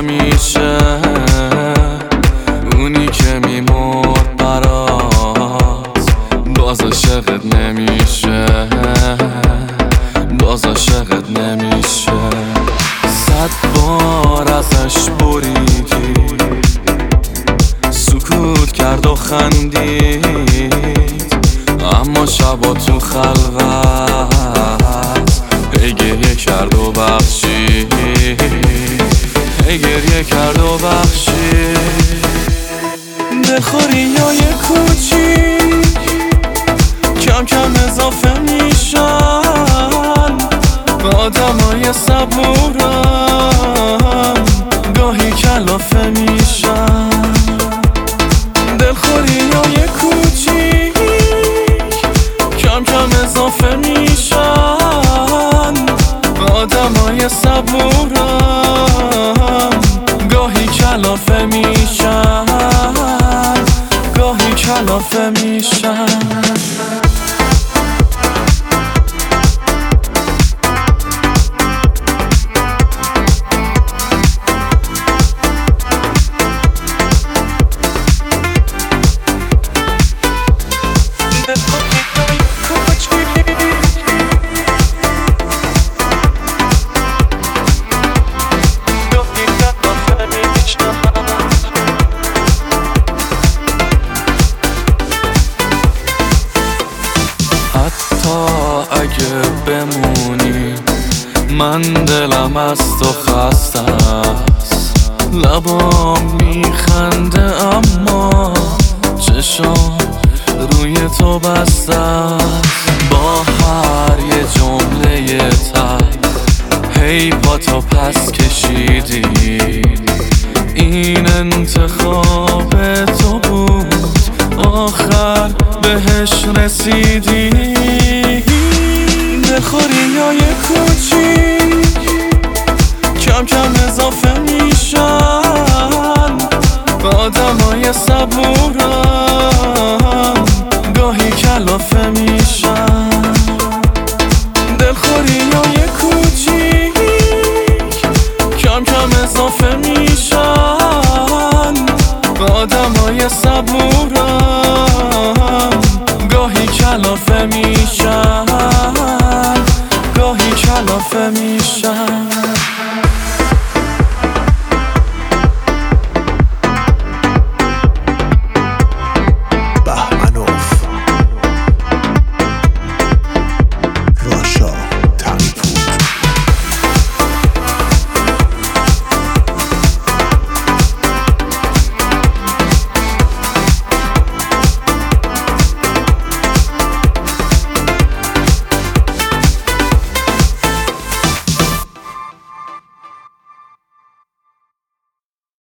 نمیشه، اونی که میمرد برات باز عاشقت نمیشه، باز عاشقت نمیشه. 100 بار ازش بریدی، سکوت کرد و خندید، اما شبا تو خلوت هی گریه کرد و بخشید، هی گریه کرد و بخشید. دلخوریای کوچیک کم کم اضافه میشن به آدمای صبورم، گاهی کلافه میشن. دلخوریای کوچیک کم کم اضافه میشن به آدمای صبورم، گاهی کلافه میشن، گاهی کلافه میشن. اگه بمونی من دلم از تو خسته است، لبام میخنده اما چشام روی تو بسته است. با هر یه جمله تلخ هی پا تو پس کشیدی، این انتخاب تو بود آخر بهش رسیدی. دلخوریای کوچیک کم کم اضافه میشن به آدمای صبورم، گاهی کلافه میشن. دلخوریای کوچیک کم کم اضافه میشن به آدمای صبورم، گاهی کلافه میشن، گاهی کلافه میشن.